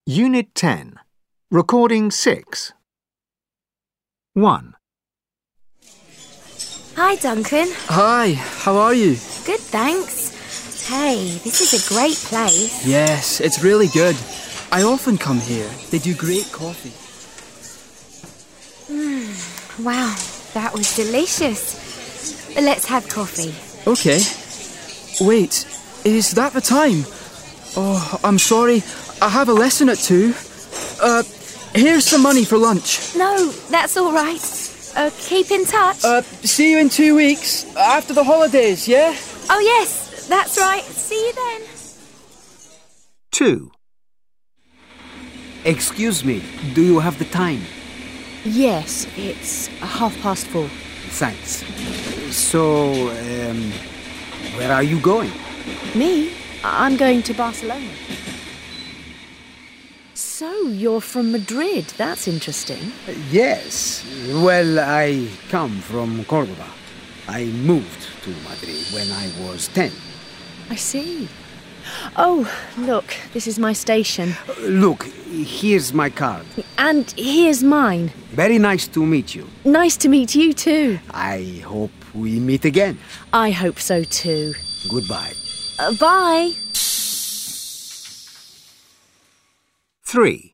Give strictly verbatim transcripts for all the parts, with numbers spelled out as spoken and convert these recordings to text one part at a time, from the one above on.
Unit ten. Recording six. one. Hi, Duncan. Hi, how are you? Good, thanks. Hey, this is a great place. Yes, it's really good. I often come here. They do great coffee. Mm, wow, that was delicious. Let's have coffee. Okay. Wait, is that the time? Oh, I'm sorry. I have a lesson at two. Uh, here's some money for lunch. No, that's all right. Uh, keep in touch. Uh, see you in two weeks, after the holidays, yeah? Oh, yes, that's right. See you then. two. Excuse me, do you have the time? Yes, it's half past four. Thanks. So, um, where are you going? Me? I'm going to Barcelona. So, you're from Madrid. That's interesting. Yes. Well, I come from Córdoba. I moved to Madrid when I was ten. I see. Oh, look, this is my station. Look, here's my card. And here's mine. Very nice to meet you. Nice to meet you too. I hope we meet again. I hope so too. Goodbye. Uh, bye. three.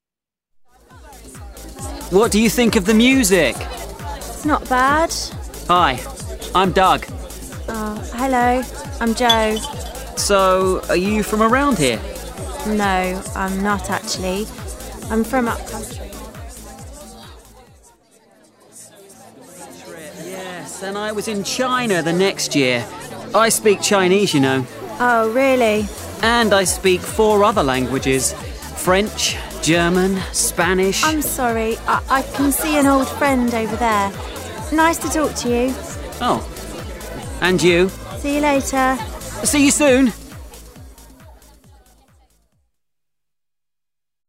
What do you think of the music? It's not bad. Hi, I'm Doug. Oh, hello. I'm Joe. So, are you from around here? No, I'm not actually. I'm from up country. Yes, and I was in China the next year. I speak Chinese, you know. Oh, really? And I speak four other languages. French, German, Spanish. I'm sorry. I, I can see an old friend over there. Nice to talk to you. Oh. And you? See you later. See you soon.